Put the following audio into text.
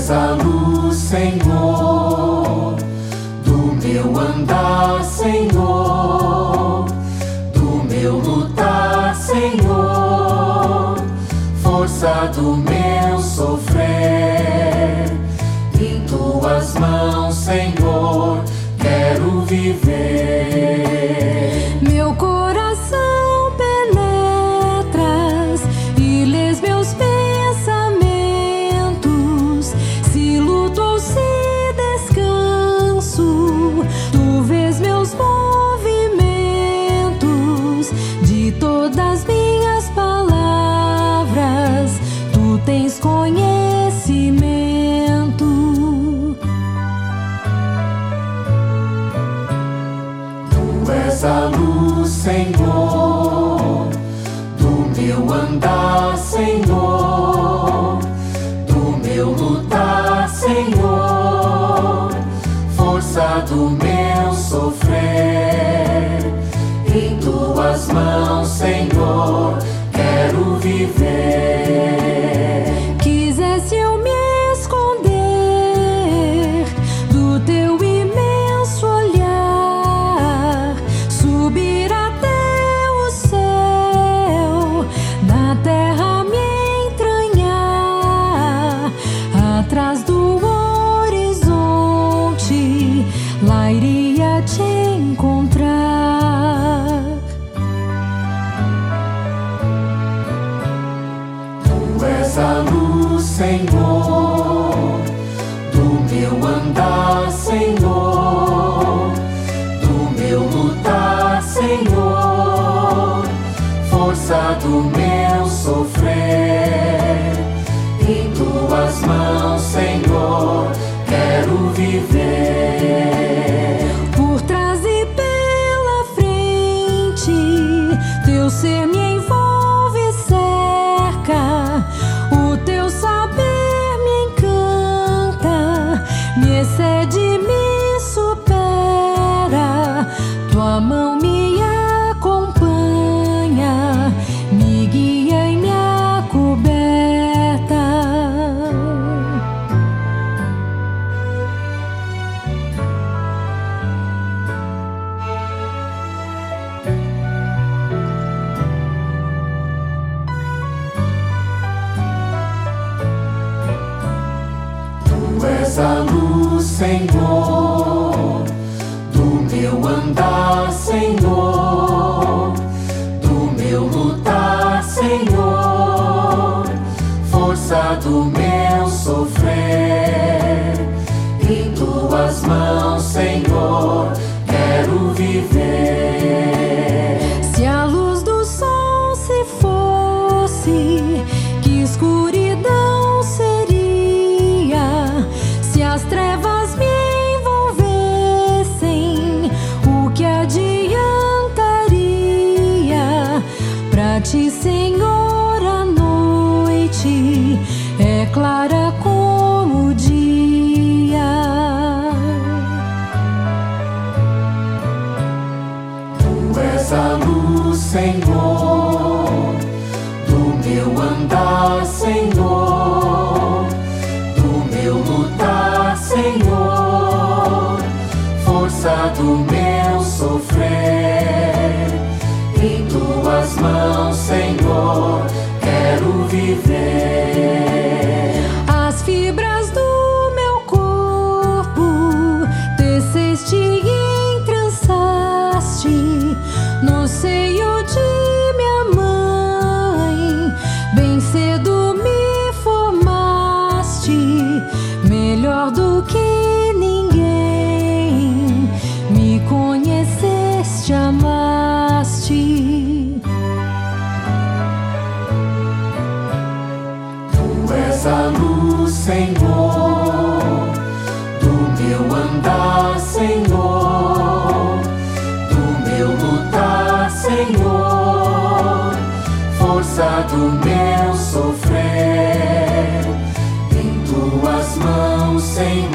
és a luz, Senhor, do meu andar, Senhor, do meu lutar, Senhor, força do meu sofrer. Em tuas mãos, Senhor, quero viver. Meu coração penetras e lês meus pensamentos. Se luto ou se descanso, tu vês meus movimentos. De todas minhas palavras, tu tens conhecimento. Tu és a luz, Senhor, do meu andar, Senhor, do meu lutar, Senhor, força do meu sofrer. Em tuas mãos, Senhor, quero viver. Quisesse eu me esconder do teu imenso olhar, subir até o céu, na terra me entranhar, atrás do horizonte, lá iria te encontrar. Tu és a luz, Senhor, do meu andar, Senhor, do meu lutar, Senhor, força do meu sofrer. Em tuas mãos, Senhor, quero viver. Por trás e pela frente, teu ser me envolve e cerca. O teu saber me encanta, me excede, me supera. Tua mão me acompanha, me guia e me acoberta. Tu és a luz, Senhor, do meu andar, Senhor, do meu lutar, Senhor, força do meu sofrer. Em tuas mãos, Senhor, quero viver. Se a luz do sol se fosse, que escuridão seria? Se as trevas me envolvessem, o que adiantaria? Pra ti, Senhor, a noite é clara como o dia. Tu és a luz, Senhor, do meu andar, Senhor, do meu lutar, Senhor, força do meu sofrer. Em tuas mãos, Senhor, quero viver. As fibras do meu corpo teceste e entrançaste no seio de minha mãe. Bem cedo me formaste, melhor do que ninguém. Me conheceste, amaste. Tu és a luz, Senhor, do meu andar, Senhor, do meu lutar, Senhor, força do meu sofrer. Em tuas mãos, Senhor,